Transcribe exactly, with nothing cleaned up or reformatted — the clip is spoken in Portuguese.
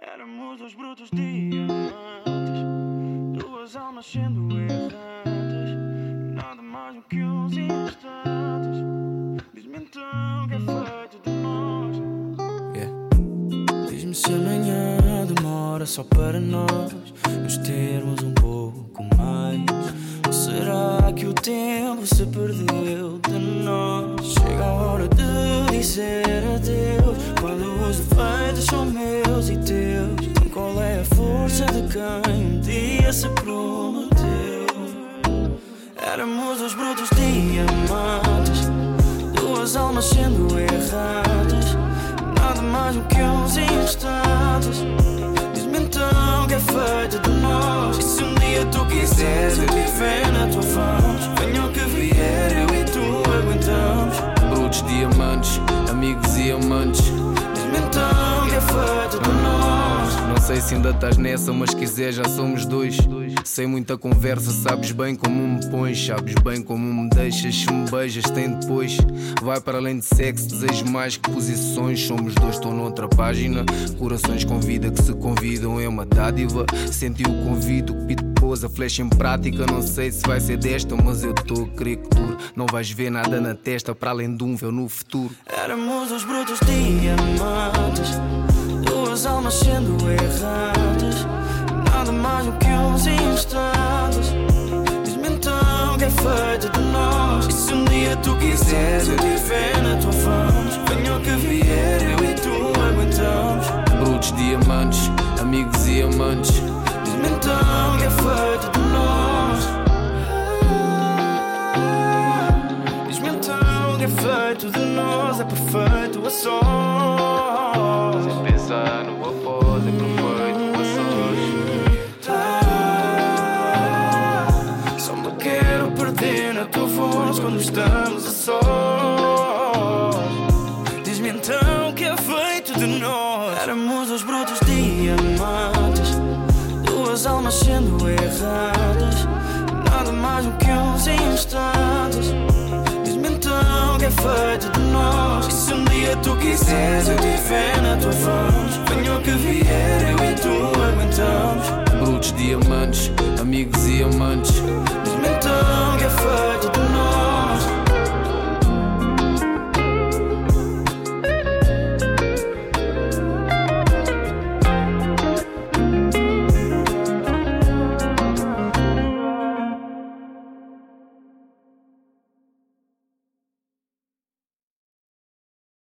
Éramos dois brutos diamantes, duas almas sendo errantes, nada mais do que uns instantes. Diz-me então que é feito de nós. Yeah. Diz-me se amanhã demora só para nós nos termos um pouco mais. Ou será que o tempo se perdeu de nós? Chega a hora de dizer adeus, quando os defeitos são meus e teus. Qual é a força de quem um dia se prometeu? Éramos dois brutos diamantes, duas almas sendo errantes, nada mais do que uns instantes. Diz-me então que é feito de nós. E se um dia tu quiseres eu te ver na tua voz, venha o que vier, eu e tu aguentamos. Brutos diamantes, amigos e amantes. Diz-me então que é feito de nós. Não sei se ainda estás nessa, mas quiser já somos dois. Sem muita conversa, sabes bem como me pões, sabes bem como me deixas. Se me beijas tem depois. Vai para além de sexo, desejo mais que posições. Somos dois, estou noutra página. Corações com vida que se convidam é uma dádiva. Senti o convite, o pito pôs a flecha em prática. Não sei se vai ser desta, mas eu estou a querer que dure. Não vais ver nada na testa para além de um véu no futuro. Éramos os brutos diamantes, duas almas sendo errantes, nada mais do que uns instantes. Diz-me então que é feito de nós. E se um dia tu quiseres eu te ver na tua voz, venha o que vier, eu e tu aguentamos. Brutos diamantes, amigos e amantes. Diz-me então que é feito de nós. Diz-me então que é feito de nós. É perfeito a sós. Sem pensar no após, é perfeito a sós. Só me quero perder na tua voz quando estamos a sós. Diz-me então que é feito de nós. Éramos os brutos diamantes, duas almas sendo erradas, nada mais do que uns instantes. Diz-me então que é feito de nós. E se um dia tu quiseres eu te ver na tua voz, venha o que vier, eu e tu aguentamos. Brutos diamantes, amigos e amantes.